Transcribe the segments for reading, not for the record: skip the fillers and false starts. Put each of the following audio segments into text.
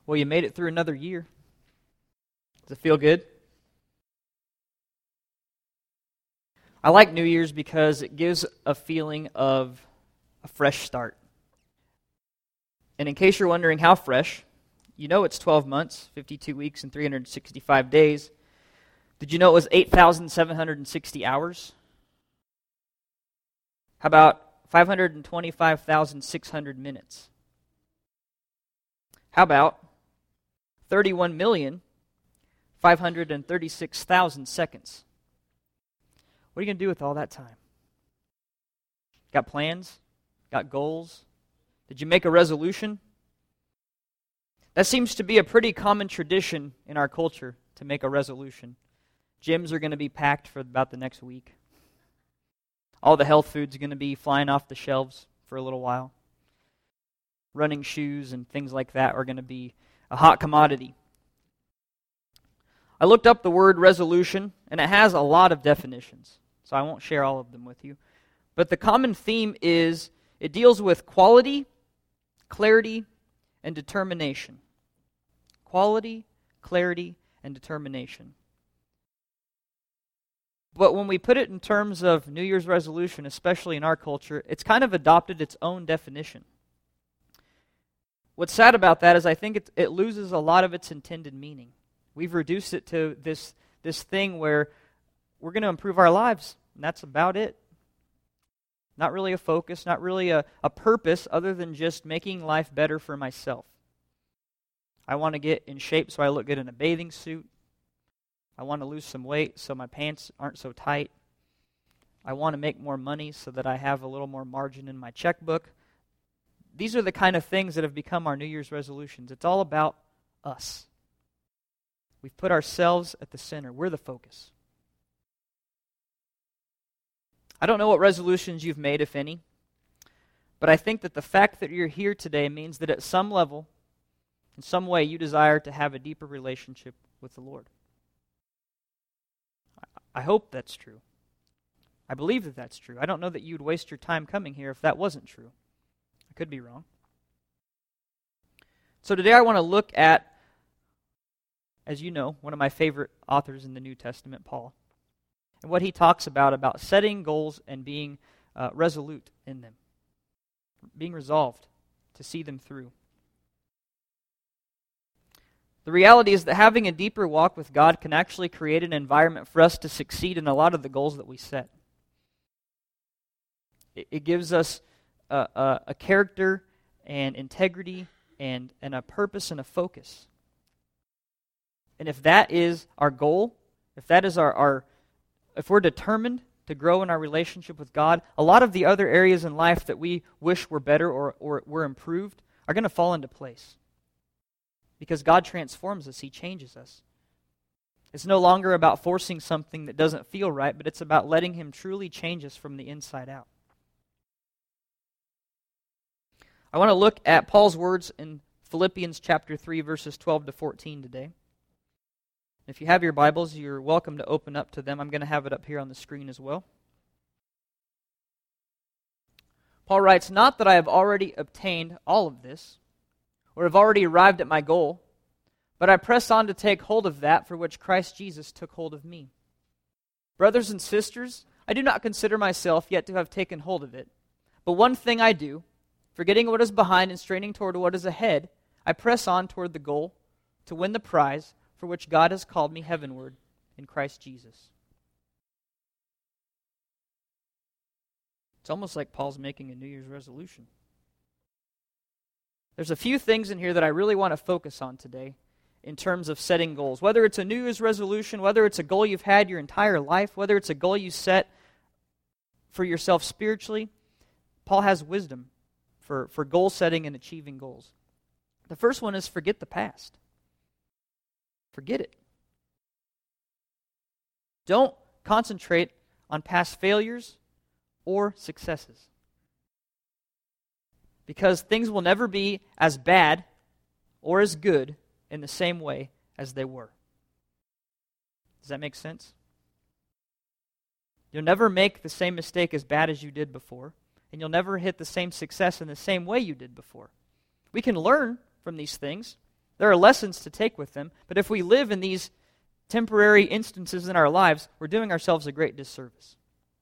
Well, you made it through another year. Does it feel good? I like New Year's because it gives a feeling of a fresh start. And in case you're wondering how fresh, you know it's 12 months, 52 weeks, and 365 days. Did you know it was 8,760 hours? How about 525,600 minutes? How about 31,536,000 seconds? What are you going to do with all that time? Got plans? Got goals? Did you make a resolution? That seems to be a pretty common tradition in our culture, to make a resolution. Gyms are going to be packed for about the next week. All the health foods are going to be flying off the shelves for a little while. Running shoes and things like that are going to be a hot commodity. I looked up the word resolution, and it has a lot of definitions, so I won't share all of them with you. But the common theme is it deals with quality, clarity, and determination. Quality, clarity, and determination. But when we put it in terms of New Year's resolution, especially in our culture, it's kind of adopted its own definition. What's sad about that is I think it loses a lot of its intended meaning. We've reduced it to this thing where we're going to improve our lives, and that's about it. Not really a focus, not really a purpose other than just making life better for myself. I want to get in shape so I look good in a bathing suit. I want to lose some weight so my pants aren't so tight. I want to make more money so that I have a little more margin in my checkbook. These are the kind of things that have become our New Year's resolutions. It's all about us. We've put ourselves at the center. We're the focus. I don't know what resolutions you've made, if any, but I think that the fact that you're here today means that at some level, in some way, you desire to have a deeper relationship with the Lord. I hope that's true. I believe that that's true. I don't know that you'd waste your time coming here if that wasn't true. I could be wrong. So today I want to look at, as you know, one of my favorite authors in the New Testament, Paul, and what he talks about setting goals and being resolute in them, being resolved to see them through. The reality is that having a deeper walk with God can actually create an environment for us to succeed in a lot of the goals that we set. It gives us a character and integrity and a purpose and a focus. And if that is our goal, if that is if we're determined to grow in our relationship with God, a lot of the other areas in life that we wish were better or were improved are going to fall into place. Because God transforms us, He changes us. It's no longer about forcing something that doesn't feel right, but it's about letting Him truly change us from the inside out. I want to look at Paul's words in Philippians chapter 3, verses 12 to 14 today. If you have your Bibles, you're welcome to open up to them. I'm going to have it up here on the screen as well. Paul writes, "Not that I have already obtained all of this, or have already arrived at my goal, but I press on to take hold of that for which Christ Jesus took hold of me. Brothers and sisters, I do not consider myself yet to have taken hold of it, but one thing I do, forgetting what is behind and straining toward what is ahead, I press on toward the goal to win the prize for which God has called me heavenward in Christ Jesus." It's almost like Paul's making a New Year's resolution. There's a few things in here that I really want to focus on today in terms of setting goals. Whether it's a New Year's resolution, whether it's a goal you've had your entire life, whether it's a goal you set for yourself spiritually, Paul has wisdom for goal setting and achieving goals. The first one is forget the past. Forget it. Don't concentrate on past failures or successes. Because things will never be as bad or as good in the same way as they were. Does that make sense? You'll never make the same mistake as bad as you did before, and you'll never hit the same success in the same way you did before. We can learn from these things. There are lessons to take with them, but if we live in these temporary instances in our lives, we're doing ourselves a great disservice.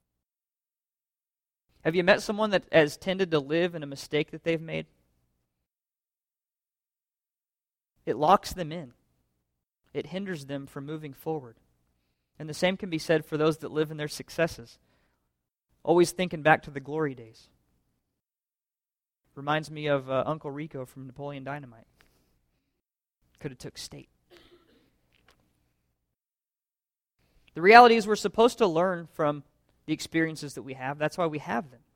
Have you met someone that has tended to live in a mistake that they've made? It locks them in. It hinders them from moving forward. And the same can be said for those that live in their successes. Always thinking back to the glory days. Reminds me of Uncle Rico from Napoleon Dynamite. Could have took state. The reality is we're supposed to learn from the experiences that we have. That's why we have them.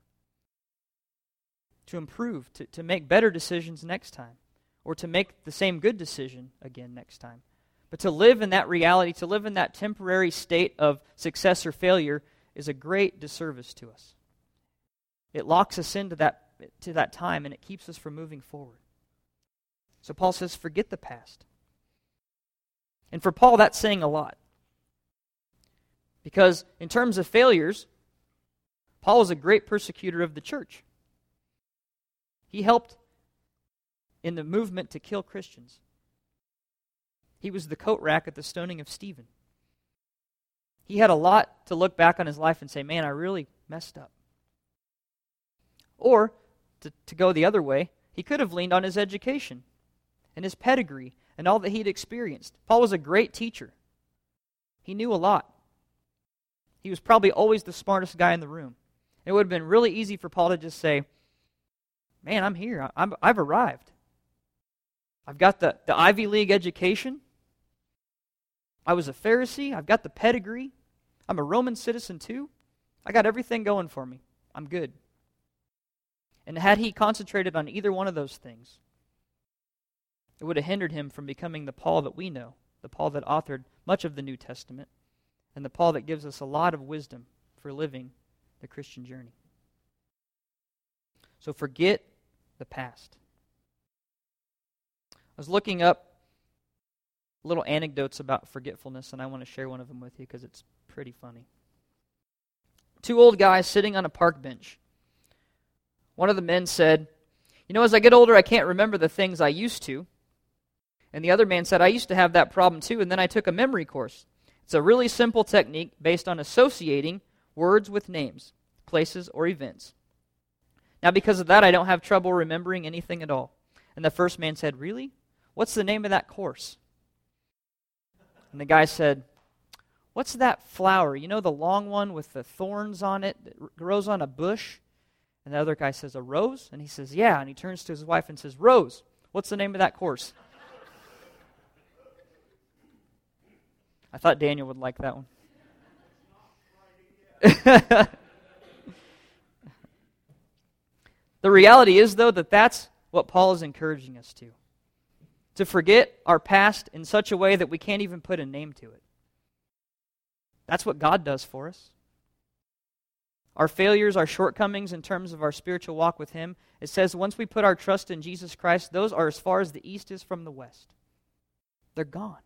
To improve, to make better decisions next time. Or to make the same good decision again next time. But to live in that reality, to live in that temporary state of success or failure is a great disservice to us. It locks us into that time and it keeps us from moving forward. So Paul says, forget the past. And for Paul, that's saying a lot. Because in terms of failures, Paul was a great persecutor of the church. He helped in the movement to kill Christians. He was the coat rack at the stoning of Stephen. He had a lot to look back on his life and say, man, I really messed up. Or, to go the other way, he could have leaned on his education and his pedigree and all that he'd experienced. Paul was a great teacher. He knew a lot. He was probably always the smartest guy in the room. It would have been really easy for Paul to just say, man, I'm here. I've arrived. I've got the Ivy League education. I was a Pharisee. I've got the pedigree. I'm a Roman citizen too. I got everything going for me. I'm good. And had he concentrated on either one of those things, it would have hindered him from becoming the Paul that we know, the Paul that authored much of the New Testament, and the Paul that gives us a lot of wisdom for living the Christian journey. So forget the past. I was looking up little anecdotes about forgetfulness, and I want to share one of them with you because it's pretty funny. Two old guys sitting on a park bench. One of the men said, you know, as I get older, I can't remember the things I used to. And the other man said, I used to have that problem too, and then I took a memory course. It's a really simple technique based on associating words with names, places, or events. Now, because of that, I don't have trouble remembering anything at all. And the first man said, really? What's the name of that course? And the guy said, what's that flower? You know, the long one with the thorns on it that grows on a bush? And the other guy says, a rose? And he says, yeah. And he turns to his wife and says, Rose, what's the name of that course? I thought Daniel would like that one. The reality is, though, that that's what Paul is encouraging us to. To forget our past in such a way that we can't even put a name to it. That's what God does for us. Our failures, our shortcomings in terms of our spiritual walk with Him, it says once we put our trust in Jesus Christ, those are as far as the east is from the west. They're gone.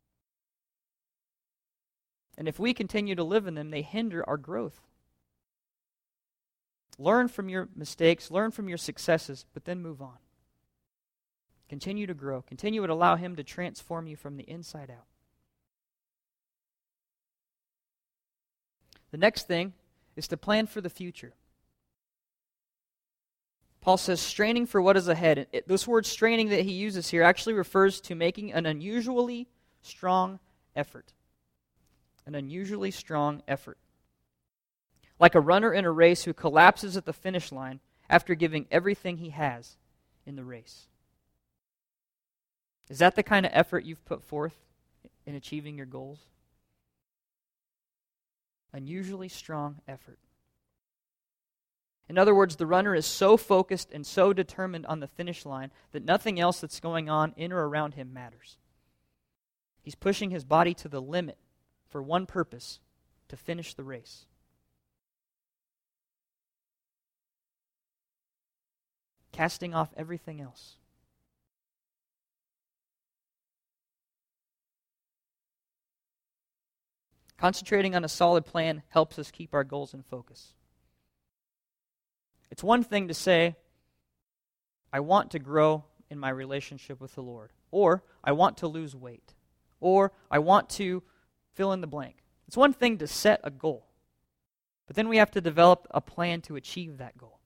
And if we continue to live in them, they hinder our growth. Learn from your mistakes, learn from your successes, but then move on. Continue to grow. Continue to allow Him to transform you from the inside out. The next thing is to plan for the future. Paul says, straining for what is ahead. This word straining that he uses here actually refers to making an unusually strong effort. An unusually strong effort. Like a runner in a race who collapses at the finish line after giving everything he has in the race. Is that the kind of effort you've put forth in achieving your goals? Unusually strong effort. In other words, the runner is so focused and so determined on the finish line that nothing else that's going on in or around him matters. He's pushing his body to the limit for one purpose, to finish the race. Casting off everything else. Concentrating on a solid plan helps us keep our goals in focus. It's one thing to say, I want to grow in my relationship with the Lord. Or I want to lose weight. Or I want to fill in the blank. It's one thing to set a goal, but then we have to develop a plan to achieve that goal.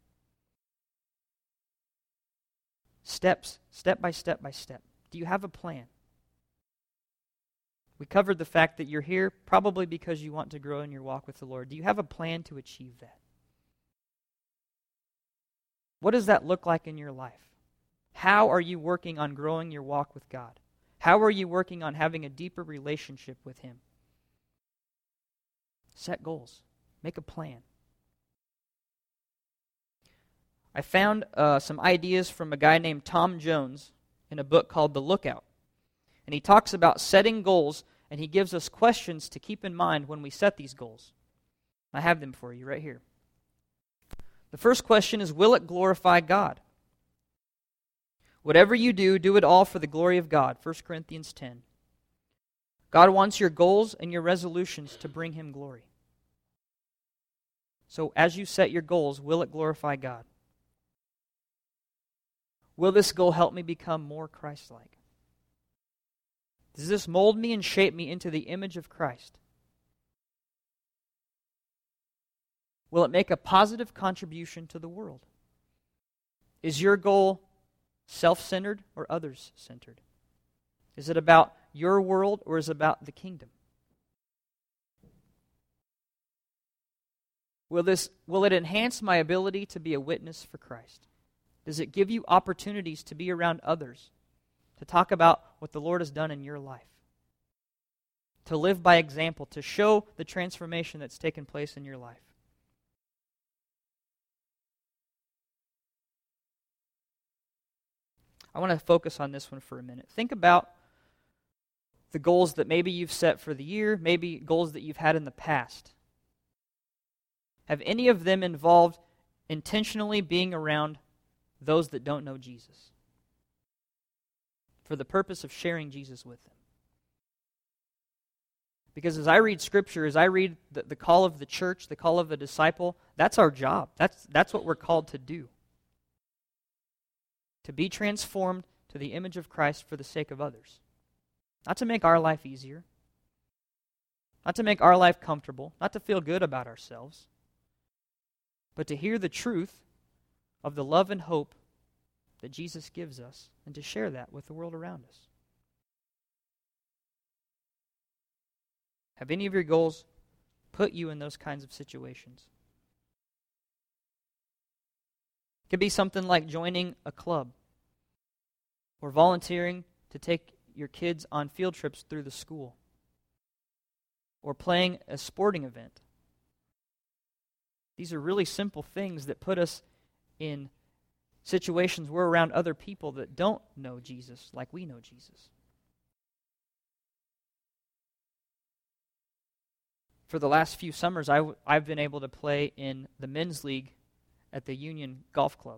Steps, step by step by step. Do you have a plan? We covered the fact that you're here probably because you want to grow in your walk with the Lord. Do you have a plan to achieve that? What does that look like in your life? How are you working on growing your walk with God? How are you working on having a deeper relationship with Him? Set goals. Make a plan. I found some ideas from a guy named Tom Jones in a book called The Lookout. And he talks about setting goals, and he gives us questions to keep in mind when we set these goals. I have them for you right here. The first question is, will it glorify God? Whatever you do, do it all for the glory of God. 1 Corinthians 10. God wants your goals and your resolutions to bring Him glory. So as you set your goals, will it glorify God? Will this goal help me become more Christ-like? Does this mold me and shape me into the image of Christ? Will it make a positive contribution to the world? Is your goal self-centered or others-centered? Is it about your world or is it about the kingdom? Will it enhance my ability to be a witness for Christ? Does it give you opportunities to be around others, to talk about what the Lord has done in your life, to live by example, to show the transformation that's taken place in your life? I want to focus on this one for a minute. Think about the goals that maybe you've set for the year, maybe goals that you've had in the past. Have any of them involved intentionally being around those that don't know Jesus for the purpose of sharing Jesus with them? Because as I read Scripture, as I read the call of the church, the call of the disciple, that's our job. That's what we're called to do. To be transformed to the image of Christ for the sake of others. Not to make our life easier. Not to make our life comfortable. Not to feel good about ourselves. But to hear the truth of the love and hope that Jesus gives us and to share that with the world around us. Have any of your goals put you in those kinds of situations? It could be something like joining a club or volunteering to take your kids on field trips through the school or playing a sporting event. These are really simple things that put us in situations where we're around other people that don't know Jesus like we know Jesus. For the last few summers, I've been able to play in the men's league at the Union Golf Club.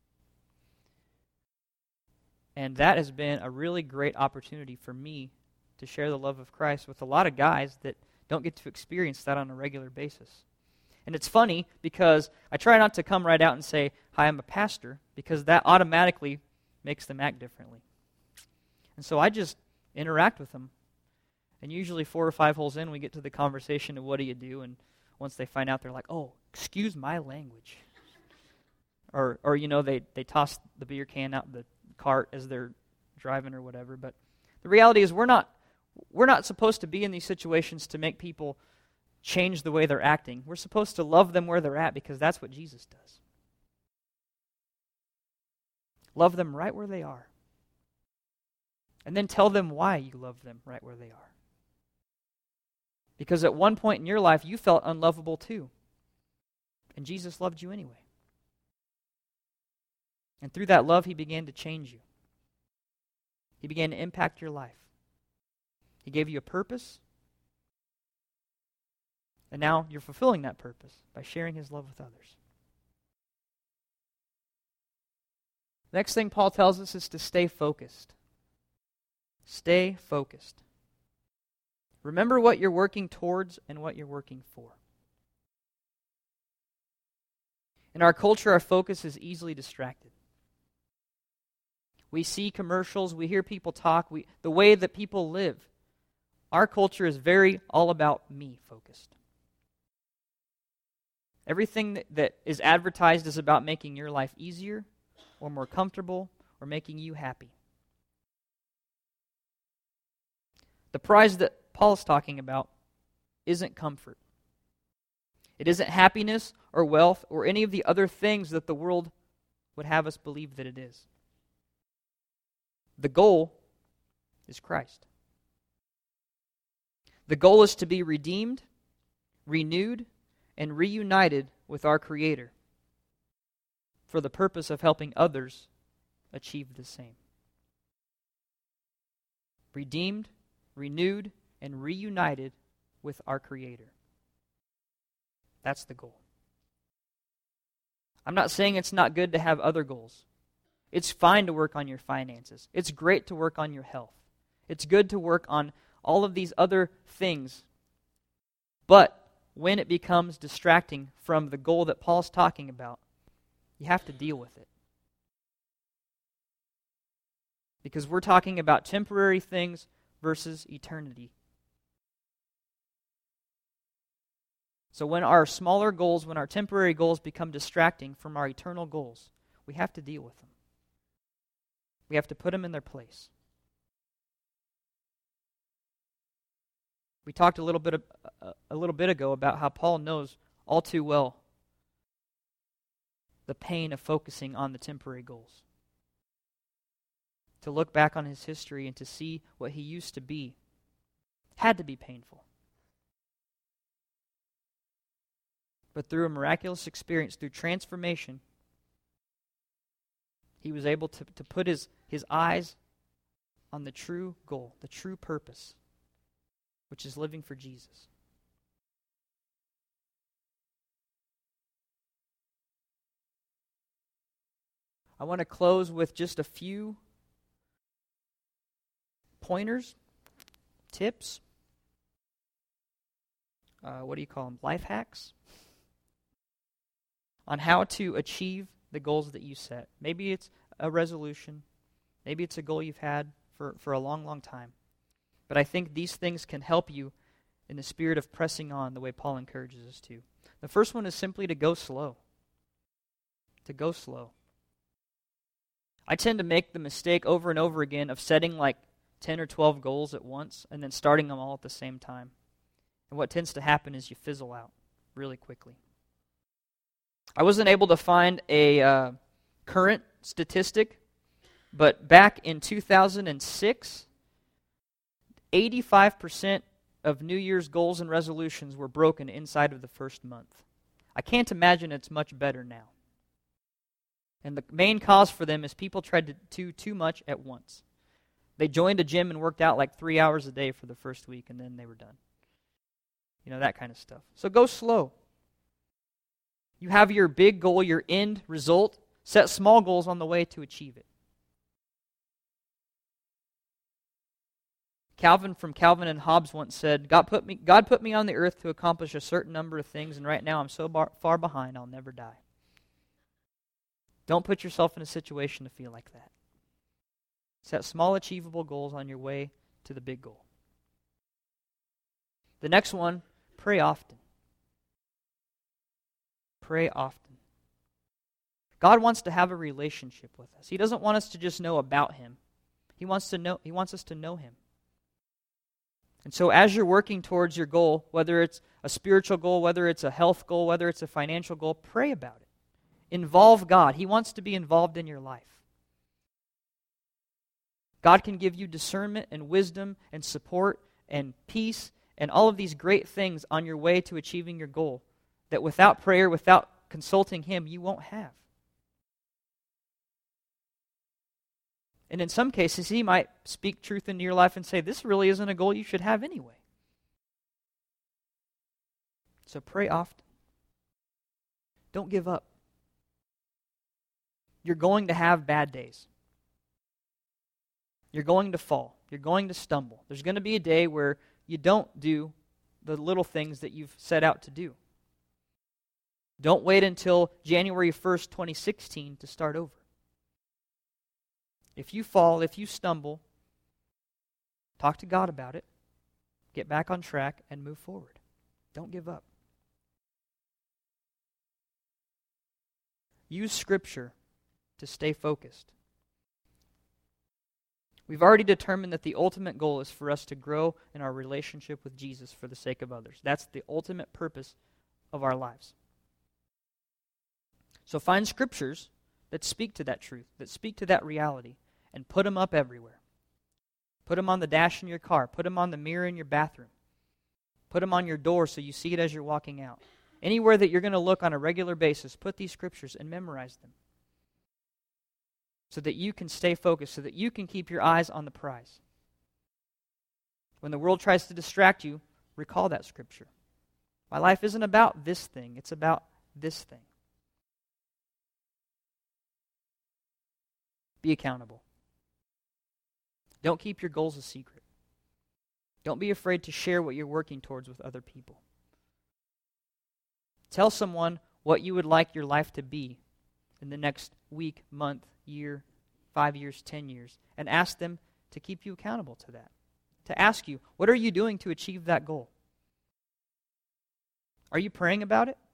And that has been a really great opportunity for me to share the love of Christ with a lot of guys that don't get to experience that on a regular basis. And it's funny because I try not to come right out and say, "Hi, I'm a pastor," because that automatically makes them act differently. And so I just interact with them. And usually 4 or 5 holes in, we get to the conversation of what do you do? And once they find out, they're like, "Oh, excuse my language." Or they toss the beer can out the cart as they're driving or whatever. But the reality is we're not supposed to be in these situations to make people change the way they're acting. We're supposed to love them where they're at because that's what Jesus does. Love them right where they are. And then tell them why you love them right where they are. Because at one point in your life, you felt unlovable too. And Jesus loved you anyway. And through that love, He began to change you. He began to impact your life. He gave you a purpose. And now you're fulfilling that purpose by sharing His love with others. Next thing Paul tells us is to stay focused. Stay focused. Remember what you're working towards and what you're working for. In our culture, our focus is easily distracted. We see commercials, we hear people talk, the way that people live. Our culture is very all about me focused. Everything that is advertised is about making your life easier or more comfortable or making you happy. The prize that Paul's talking about isn't comfort. It isn't happiness or wealth or any of the other things that the world would have us believe that it is. The goal is Christ. The goal is to be redeemed, renewed, and reunited with our Creator for the purpose of helping others achieve the same. Redeemed, renewed, and reunited with our Creator. That's the goal. I'm not saying it's not good to have other goals. It's fine to work on your finances. It's great to work on your health. It's good to work on all of these other things. But when it becomes distracting from the goal that Paul's talking about, you have to deal with it. Because we're talking about temporary things versus eternity. So when our smaller goals, when our temporary goals become distracting from our eternal goals, we have to deal with them. We have to put them in their place. We talked a little bit ago about how Paul knows all too well the pain of focusing on the temporary goals. To look back on his history and to see what he used to be had to be painful. But through a miraculous experience, through transformation, he was able to put his eyes on the true goal, the true purpose, which is living for Jesus. I want to close with just a few pointers, tips, life hacks, on how to achieve the goals that you set. Maybe it's a resolution. Maybe it's a goal you've had for a long, long time. But I think these things can help you in the spirit of pressing on the way Paul encourages us to. The first one is simply to go slow. To go slow. I tend to make the mistake over and over again of setting like 10 or 12 goals at once and then starting them all at the same time. And what tends to happen is you fizzle out really quickly. I wasn't able to find a current statistic, but back in 2006, 85% of New Year's goals and resolutions were broken inside of the first month. I can't imagine it's much better now. And the main cause for them is people tried to do too much at once. They joined a gym and worked out like 3 hours a day for the first week, and then they were done. You know, that kind of stuff. So go slow. You have your big goal, your end result. Set small goals on the way to achieve it. Calvin from Calvin and Hobbes once said, God put me on the earth to accomplish a certain number of things, and right now I'm so far behind I'll never die. Don't put yourself in a situation to feel like that. Set small, achievable goals on your way to the big goal. The next one, pray often. Pray often. God wants to have a relationship with us. He doesn't want us to just know about Him. He wants us to know Him. And so as you're working towards your goal, whether it's a spiritual goal, whether it's a health goal, whether it's a financial goal, pray about it. Involve God. He wants to be involved in your life. God can give you discernment and wisdom and support and peace and all of these great things on your way to achieving your goal that without prayer, without consulting Him, you won't have. And in some cases, He might speak truth into your life and say, this really isn't a goal you should have anyway. So pray often. Don't give up. You're going to have bad days. You're going to fall. You're going to stumble. There's going to be a day where you don't do the little things that you've set out to do. Don't wait until January 1st, 2016 to start over. If you fall, if you stumble, talk to God about it, get back on track, and move forward. Don't give up. Use Scripture to stay focused. We've already determined that the ultimate goal is for us to grow in our relationship with Jesus for the sake of others. That's the ultimate purpose of our lives. So find scriptures that speak to that truth, that speak to that reality, and put them up everywhere. Put them on the dash in your car. Put them on the mirror in your bathroom. Put them on your door so you see it as you're walking out. Anywhere that you're going to look on a regular basis, put these scriptures and memorize them, so that you can stay focused, so that you can keep your eyes on the prize. When the world tries to distract you, recall that scripture. My life isn't about this thing, it's about this thing. Be accountable. Don't keep your goals a secret. Don't be afraid to share what you're working towards with other people. Tell someone what you would like your life to be in the next week, month, year, 5 years, 10 years, and ask them to keep you accountable to that. To ask you, what are you doing to achieve that goal? Are you praying about it?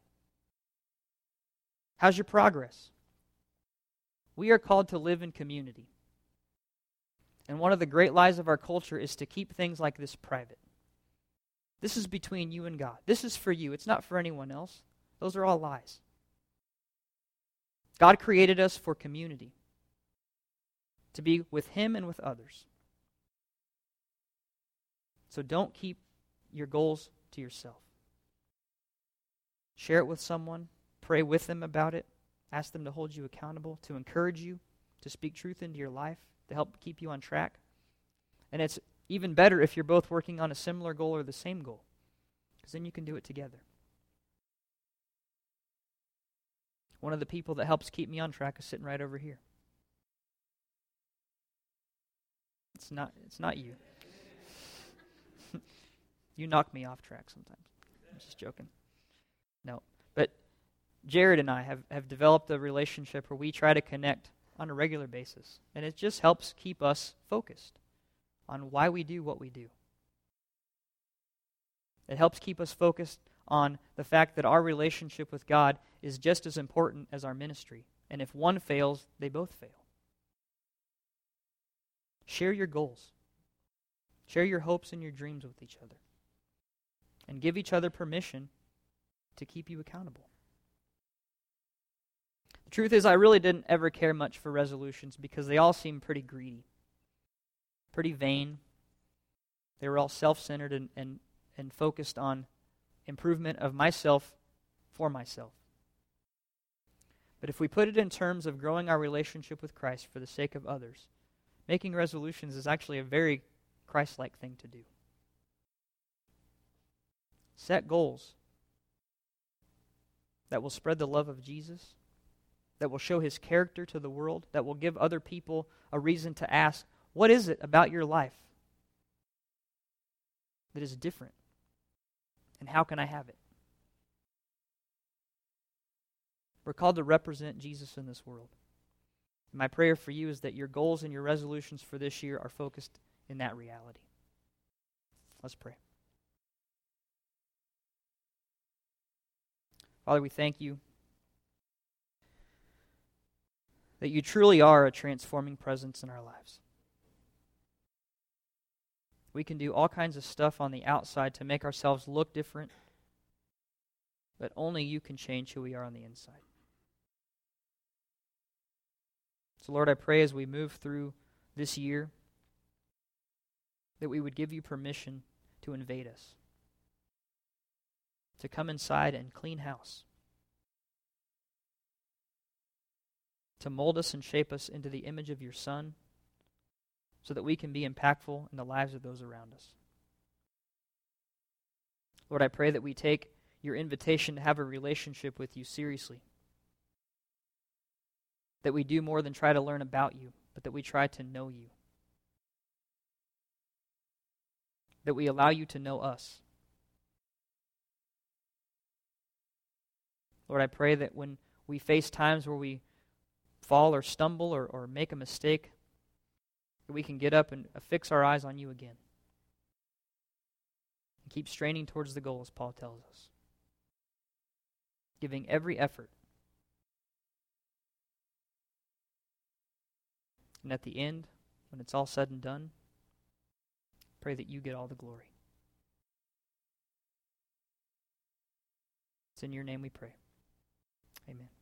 How's your progress? We are called to live in community. And one of the great lies of our culture is to keep things like this private. This is between you and God. This is for you. It's not for anyone else. Those are all lies. God created us for community, to be with Him and with others. So don't keep your goals to yourself. Share it with someone. Pray with them about it. Ask them to hold you accountable, to encourage you, to speak truth into your life, to help keep you on track. And it's even better if you're both working on a similar goal or the same goal, because then you can do it together. One of the people that helps keep me on track is sitting right over here. It's not you. You knock me off track sometimes. I'm just joking. No. But Jared and I have developed a relationship where we try to connect on a regular basis. And it just helps keep us focused on why we do what we do. It helps keep us focused on the fact that our relationship with God is just as important as our ministry. And if one fails, they both fail. Share your goals. Share your hopes and your dreams with each other. And give each other permission to keep you accountable. The truth is, I really didn't ever care much for resolutions because they all seemed pretty greedy, pretty vain. They were all self-centered and focused on improvement of myself for myself. But if we put it in terms of growing our relationship with Christ for the sake of others, making resolutions is actually a very Christ-like thing to do. Set goals that will spread the love of Jesus, that will show His character to the world, that will give other people a reason to ask, what is it about your life that is different? And how can I have it? We're called to represent Jesus in this world. And my prayer for you is that your goals and your resolutions for this year are focused in that reality. Let's pray. Father, we thank you that you truly are a transforming presence in our lives. We can do all kinds of stuff on the outside to make ourselves look different, but only you can change who we are on the inside. So Lord, I pray as we move through this year that we would give you permission to invade us, to come inside and clean house, to mold us and shape us into the image of your Son, so that we can be impactful in the lives of those around us. Lord, I pray that we take your invitation to have a relationship with you seriously, that we do more than try to learn about you, but that we try to know you, that we allow you to know us. Lord, I pray that when we face times where we fall or stumble or make a mistake, that we can get up and fix our eyes on you again. And keep straining towards the goal, as Paul tells us. Giving every effort. And at the end, when it's all said and done, pray that you get all the glory. It's in your name we pray. Amen.